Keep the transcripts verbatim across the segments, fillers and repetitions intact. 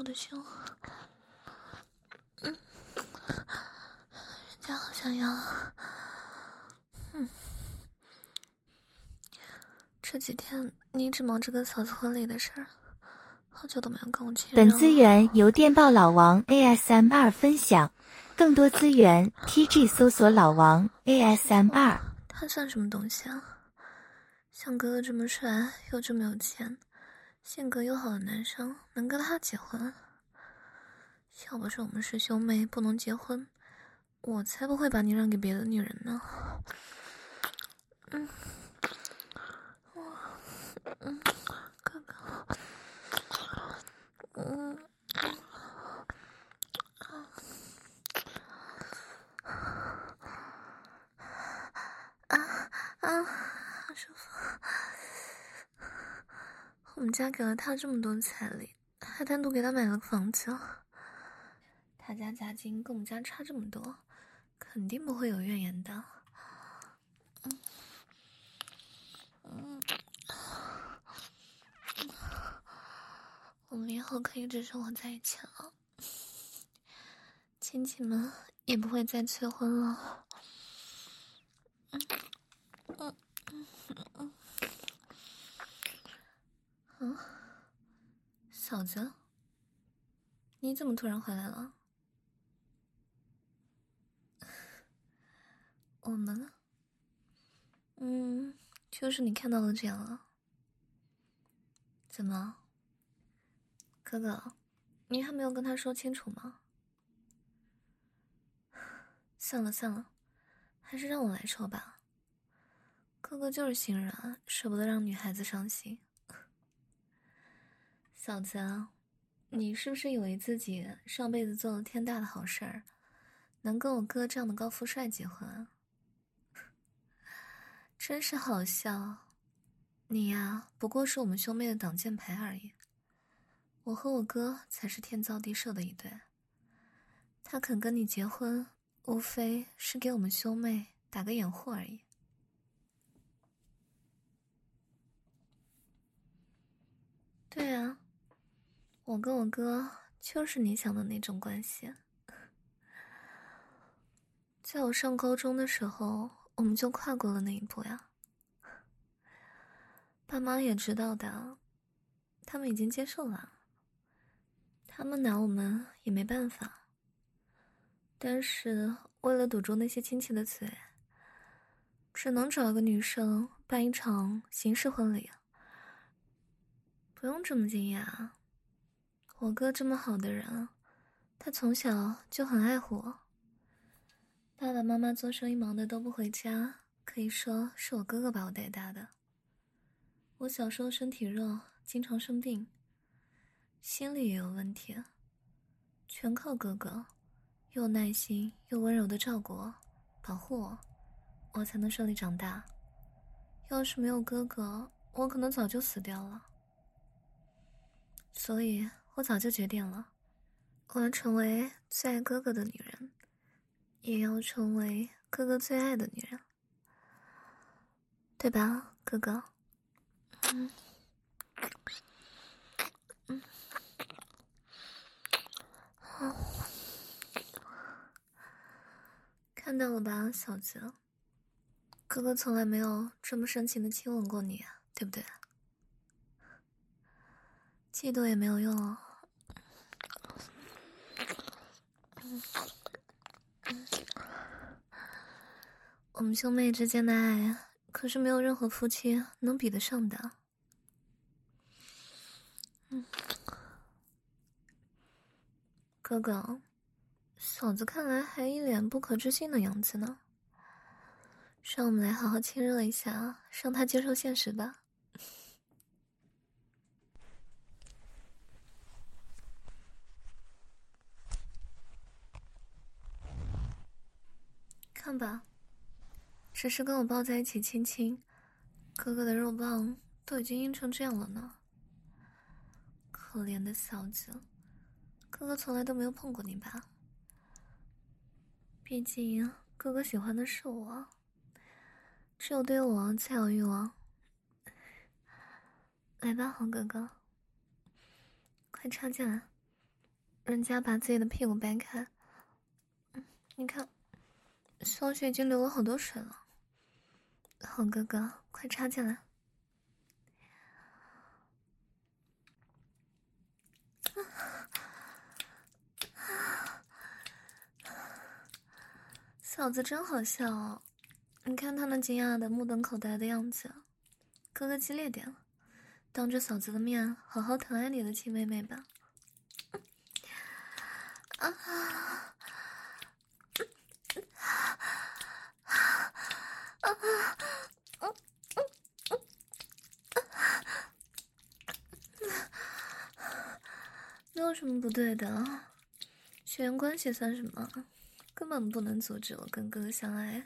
的胸，嗯，人家好想要。嗯，这几天你一直忙着跟嫂子婚礼的事儿，好久都没有跟我亲热了。 本资源由电报老王 A S M R 分享，更多资源 T G 搜索老王 A S M R。 他算什么东西啊？像哥哥这么帅又这么有钱，性格又好的男生能跟他结婚？要不是我们是兄妹不能结婚，我才不会把你让给别的女人呢。嗯，嗯，哥哥，嗯，啊啊，好舒服。我们家给了他这么多彩礼，还单独给他买了个房子。他家家境跟我们家差这么多，肯定不会有怨言的。嗯嗯，我们以后可以一直生活在一起了，亲戚们也不会再催婚了。嗯嗯嗯嗯嗯，嫂子，你怎么突然回来了？我们，嗯，就是你看到的这样了。怎么，哥哥，你还没有跟他说清楚吗？算了算了，还是让我来说吧。哥哥就是心软，舍不得让女孩子伤心。嫂子啊，你是不是以为自己上辈子做了天大的好事儿，能跟我哥这样的高富帅结婚啊？真是好笑。你呀，不过是我们兄妹的挡箭牌而已。我和我哥才是天造地设的一对。他肯跟你结婚，无非是给我们兄妹打个掩护而已。对啊，我跟我哥就是你想的那种关系。在我上高中的时候，我们就跨过了那一步呀。爸妈也知道的，他们已经接受了。他们拿我们也没办法。但是为了堵住那些亲戚的嘴，只能找个女生办一场形式婚礼。不用这么惊讶，我哥这么好的人，他从小就很爱护我。爸爸妈妈做生意忙得都不回家，可以说是我哥哥把我带大的。我小时候身体弱，经常生病，心理也有问题，全靠哥哥又耐心又温柔的照顾我，保护我，我才能顺利长大。要是没有哥哥，我可能早就死掉了。所以我早就决定了，我要成为最爱哥哥的女人，也要成为哥哥最爱的女人，对吧，哥哥？嗯嗯，好，看到了吧，小子，哥哥从来没有这么深情的亲吻过你，对不对？嫉妒也没有用哦。嗯嗯，我们兄妹之间的爱，可是没有任何夫妻能比得上的。嗯，哥哥，嫂子看来还一脸不可置信的样子呢。让我们来好好亲热一下，让他接受现实吧。看吧，只是跟我抱在一起亲亲，哥哥的肉棒都已经硬成这样了呢。可怜的嫂子，哥哥从来都没有碰过你吧？毕竟哥哥喜欢的是我，只有对我才有欲望。来吧，好哥哥，快插进来， 人家把自己的屁股掰开，嗯，你看，小雪已经流了好多水了。好哥哥，快插进来。嫂子真好笑哦，你看他们惊讶的目瞪口呆的样子。哥哥激烈点，当着嫂子的面好好疼爱你的亲妹妹吧。啊！没有什么不对的，血缘关系算什么？根本不能阻止我跟哥哥相爱。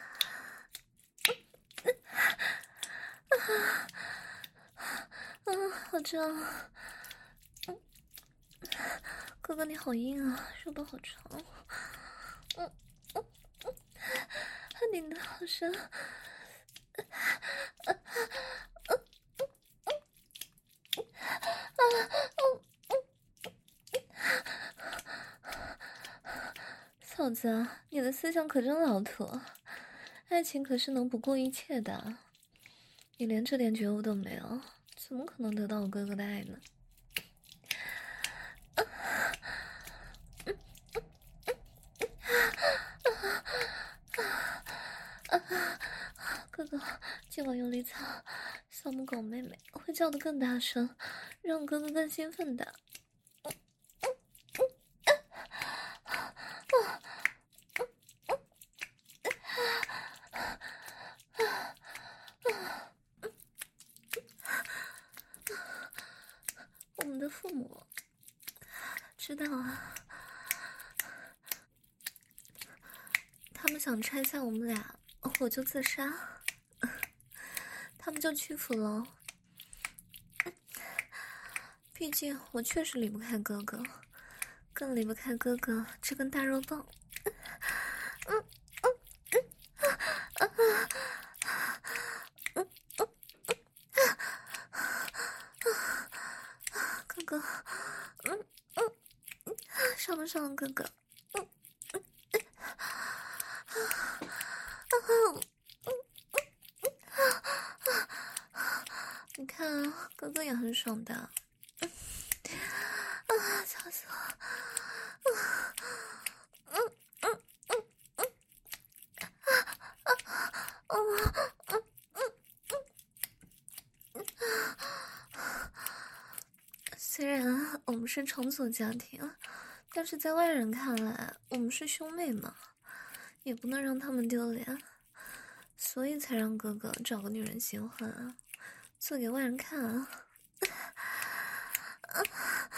嗯，好胀。嗯，哥哥你好硬啊，手都好长。嗯嗯嗯，拧得好深。嫂子，你的思想可真老土，爱情可是能不顾一切的。你连这点觉悟都没有，怎么可能得到我哥哥的爱呢？哥哥，今晚用力操，小母狗妹妹会叫得更大声，让哥哥更兴奋的。我们的父母知道啊，他们想拆散我们俩，我就自杀，他们就屈服了。毕竟我确实离不开哥哥，更离不开哥哥这根大肉棒。嗯嗯嗯啊啊嗯嗯嗯，哥哥，嗯嗯嗯，爽不爽，哥哥？嗯嗯嗯啊你看啊，哥哥也很爽的。啊，操死我！啊，嗯嗯嗯嗯，啊啊啊嗯嗯嗯。虽然我们是重组家庭，但是在外人看来，我们是兄妹嘛，也不能让他们丢脸，所以才让哥哥找个女人新欢啊，做给外人看啊。啊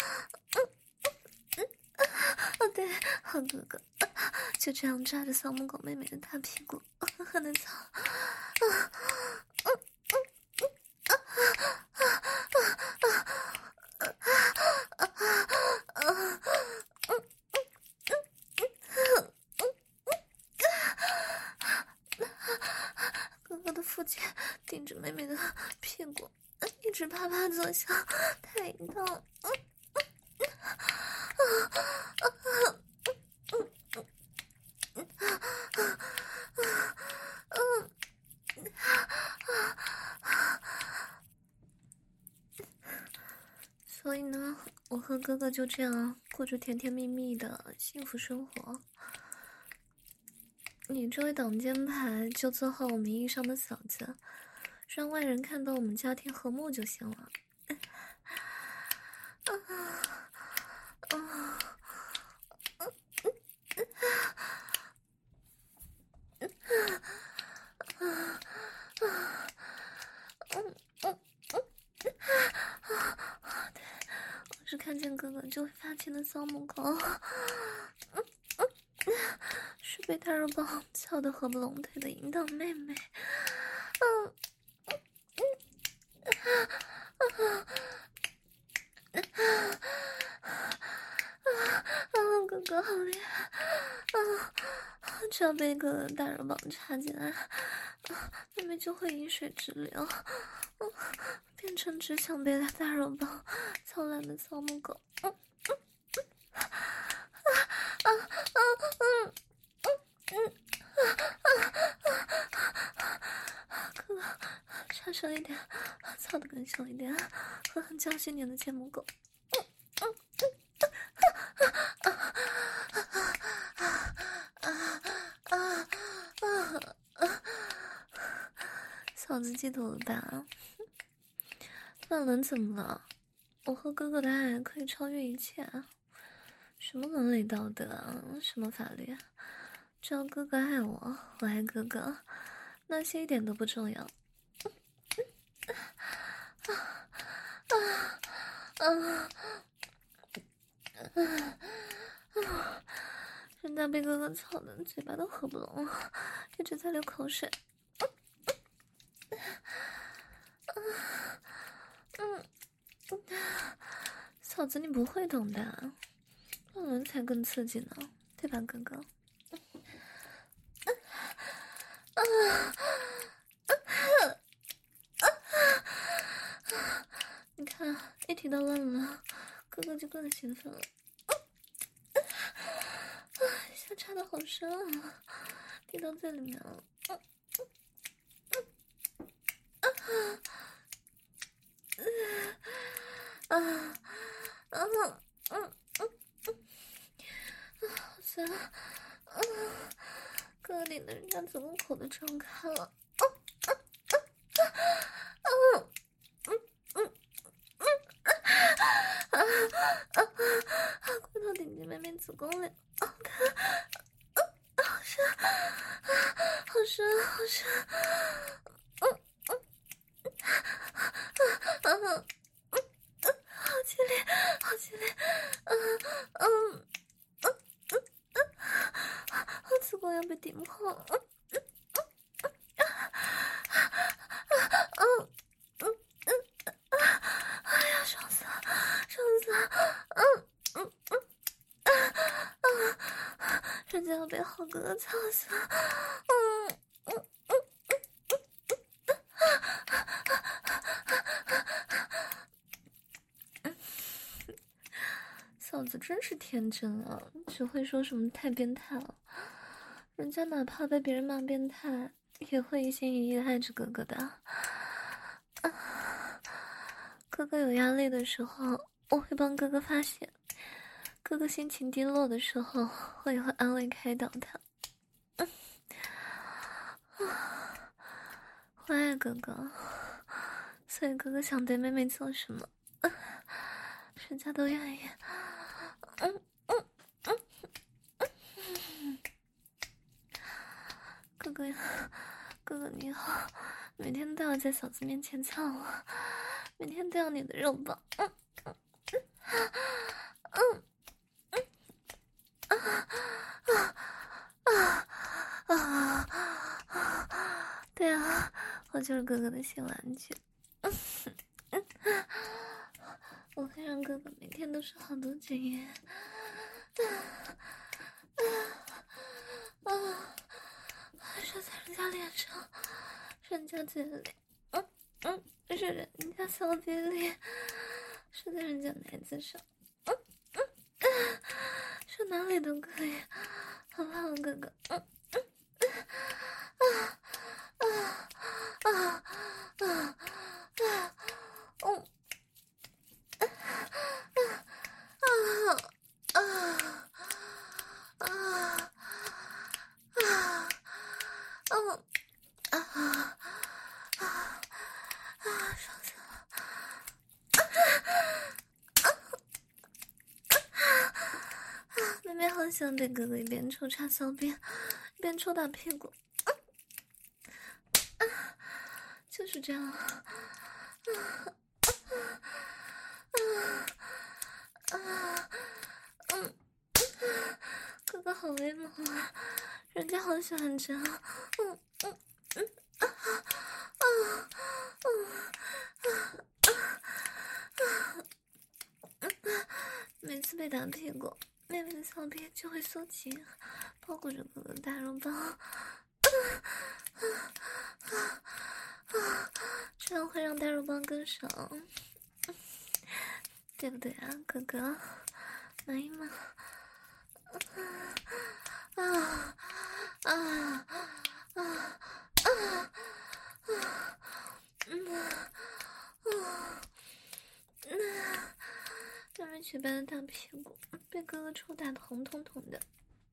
哦对，好哥哥，就这样抓着小母狗妹妹的大屁股，狠的操！啊，嗯嗯嗯啊啊啊啊啊啊啊！嗯嗯嗯嗯嗯，哥哥的腹肌顶着妹妹的屁股，一直啪啪作响，太淫荡了。嗯嗯啊啊啊！所以呢，我和哥哥就这样过着甜甜蜜蜜的幸福生活。你这位挡箭牌就做好我名义上的嫂子，让外人看到我们家庭和睦就行了。啊啊！我是看见哥哥就会发情的小母狗，是被大肉棒操得合不拢腿的淫荡妹妹。嗯嗯嗯啊，哥哥好厉害啊！只要被哥哥大肉棒插进来，妹妹就会饮水直流，嗯，变成只想被他大肉棒操烂的小母狗。嗯嗯啊啊嗯嗯嗯啊！哥哥，插深一点，操得更凶一点，狠狠教训你的贱母狗。嗯嗯嗯啊啊啊啊啊！嫂子嫉妒了吧？乱伦怎么了？我和哥哥的爱可以超越一切啊！什么伦理道德啊，什么法律？只要哥哥爱我，我爱哥哥，那些一点都不重要。啊啊啊啊啊！人家被哥哥操的嘴巴都合不拢，一直在流口水。嗯嗯，嫂子你不会懂的，乱伦才更刺激呢，对吧，哥哥？啊啊啊啊！你看，一提到乱伦，哥哥就更兴奋了。啊，下插的好深啊，滴到最里面了。啊啊啊啊啊！好酸啊！啊，哥哥你的人家子宫口都张开了。啊啊啊啊！嗯嗯嗯啊啊啊！龟头顶进妹妹子宫里，啊看，啊好深，好深，好深。嗯嗯啊啊！好激烈，好激烈，嗯嗯嗯嗯嗯，我子宫要被顶破了，嗯嗯嗯嗯嗯嗯嗯，哎呀，爽死了，爽死了，嗯嗯嗯嗯嗯，人家要被好哥哥操死了，嗯嗯嗯嗯嗯嗯。嫂子真是天真啊，只会说什么太变态了。人家哪怕被别人骂变态，也会一心一意爱着哥哥的。啊，哥哥有压力的时候，我会帮哥哥发泄；哥哥心情低落的时候，我也会安慰开导他。嗯啊，我爱哥哥，所以哥哥想对妹妹做什么，啊，人家都愿意。嗯嗯嗯嗯，哥哥呀，哥哥你好，每天都要在嫂子面前操我，每天都要你的肉棒。嗯嗯嗯嗯啊啊啊啊啊！对啊，我就是哥哥的新玩具。嗯嗯，我会让哥哥每天都说好多句言。啊啊！射在人家脸上，人家嘴里，嗯嗯，射人家骚逼里，射在人家奶子上，嗯嗯啊，射哪里都可以，好不好，哥哥？嗯嗯啊啊啊啊啊啊！嗯啊啊啊啊啊！啊，嗯，啊啊啊啊！爽死了！妹妹好想被哥哥一边抽插骚逼，一边抽打屁股。啊，就是这样。啊啊啊！嗯，哥哥好威猛啊！人家好喜欢这样。嗯嗯嗯啊啊啊啊啊！每次被打屁股，妹妹的小臂就会缩紧，包裹着哥哥的大肉棒。啊啊啊啊！这样会让大肉棒更爽，对不对啊，哥哥？满意吗？ 啊啊啊啊啊！嗯嗯嗯，那边雪白的大屁股被哥哥抽打的红彤彤的，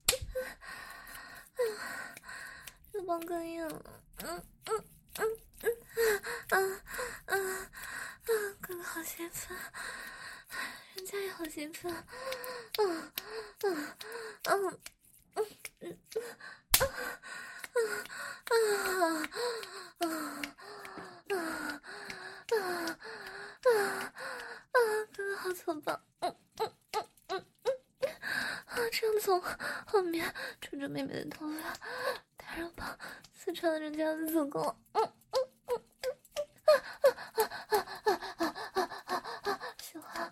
肉棒更硬了，嗯嗯嗯嗯啊啊啊！哥哥好兴奋，人家也好兴奋，嗯嗯嗯嗯嗯啊啊啊啊啊啊啊！哥哥好粗暴，嗯嗯嗯嗯嗯啊！这样从后面抓住妹妹的头发，大肉棒刺穿了人家的子宫，嗯嗯嗯嗯啊啊啊啊！喜欢，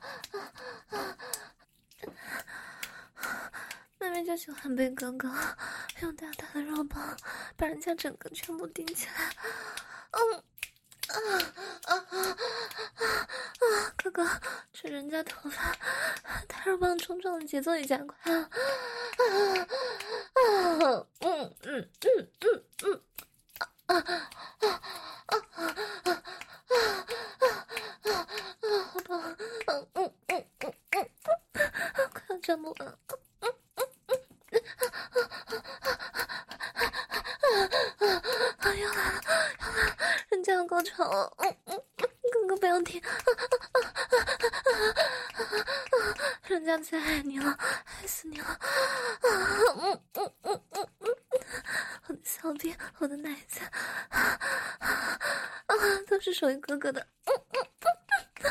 妹妹就喜欢被哥哥用大大的肉棒把人家整个全部顶起来，嗯。啊啊啊啊啊！哥哥吹人家头发，大肉棒冲撞的节奏也加快了。啊啊！嗯嗯嗯嗯嗯啊啊啊啊啊啊啊啊！好棒！嗯嗯嗯嗯嗯，快要站不稳了。嗯嗯嗯嗯啊！要来了，要来了！人家要高潮了。嗯嗯。哥哥不要停！啊啊啊啊啊！人家最爱你了，爱死你了！啊嗯嗯嗯嗯嗯，我的小臂，我的奶子，啊啊，都是属于哥哥的。嗯嗯嗯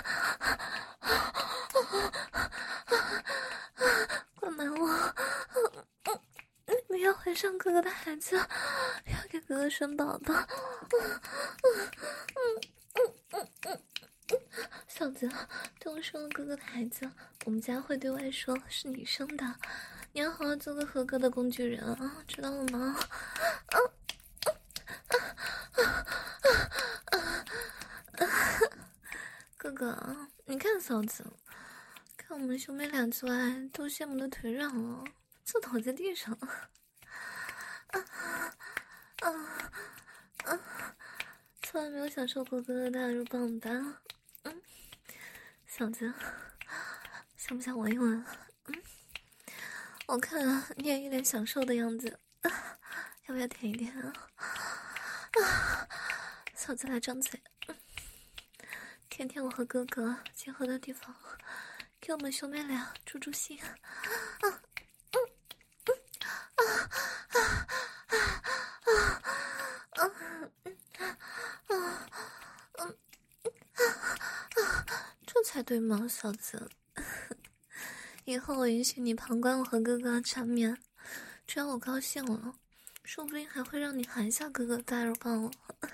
嗯，快满我！嗯嗯，你要怀上哥哥的孩子，要给哥哥生宝宝。嗯嗯嗯嗯嗯嗯。嫂子，等我生了哥哥的孩子，我们家会对外说是你生的，你要好好做个合格的工具人啊，知道了吗？啊啊啊啊啊！哥哥，你看嫂子，看我们兄妹俩做爱都羡慕的腿软了，就倒在地上。啊啊啊！从来没有享受过哥哥大肉棒吧？嗯。嫂子，想不想闻一闻？嗯，我看你也一脸享受的样子，啊、要不要舔一舔啊？啊，嫂子来张嘴，嗯，舔舔我和哥哥结合的地方，给我们兄妹俩助助兴。啊，嗯嗯啊啊啊啊啊嗯啊嗯啊，这才对嘛，嫂子。以后我允许你旁观我和哥哥缠绵，只要我高兴了，说不定还会让你含下哥哥大肉棒了。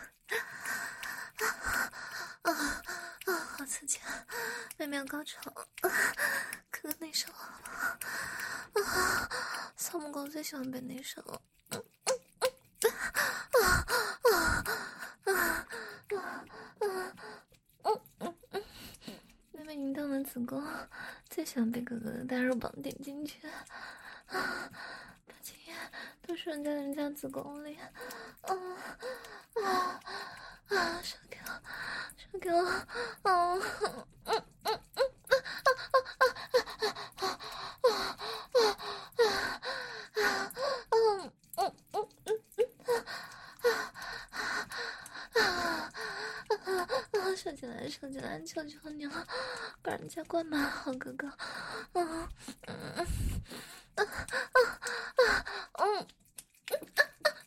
啊啊啊！好刺激，妹妹要高潮，啊、哥哥内射了啊！小母狗最喜欢被内射了。嗯嗯嗯啊啊啊啊啊！嗯嗯嗯，妹妹淫荡的子宫最喜欢被哥哥的大肉棒点进去，啊，把精液都顺在人家子宫里，啊啊啊！射给我，射给我，啊嗯嗯嗯嗯啊啊啊啊啊啊啊啊！嗯嗯嗯嗯嗯啊啊啊！啊！射进来，射进来，求求你了，把人家灌满，好哥哥。嗯嗯嗯啊啊啊嗯嗯啊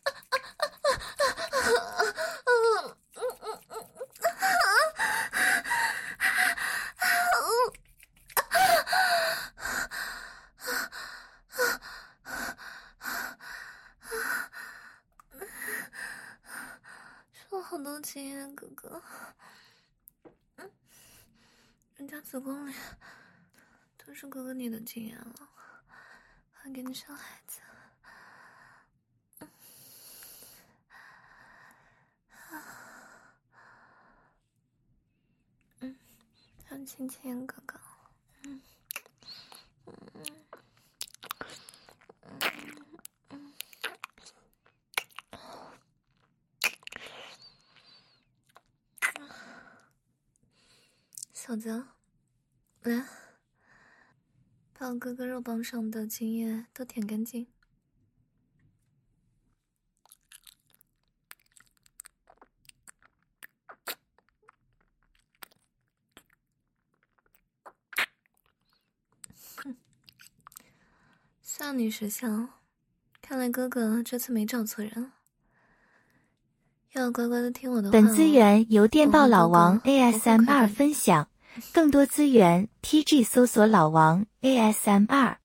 啊啊啊嗯嗯嗯嗯说了好多经验，哥哥。嗯，人家子宫里都是哥哥你的经验了，还给你生孩子。嗯啊，嗯，让亲亲哥哥。嗯嗯嗯嗯小子，来，把我哥哥肉棒上的精液都舔干净。哼，算你识相，看来哥哥这次没找错人，要乖乖的听我的话。 本资源由电报老王 A S M R 分享，更多资源 T G 搜索老王 A S M R。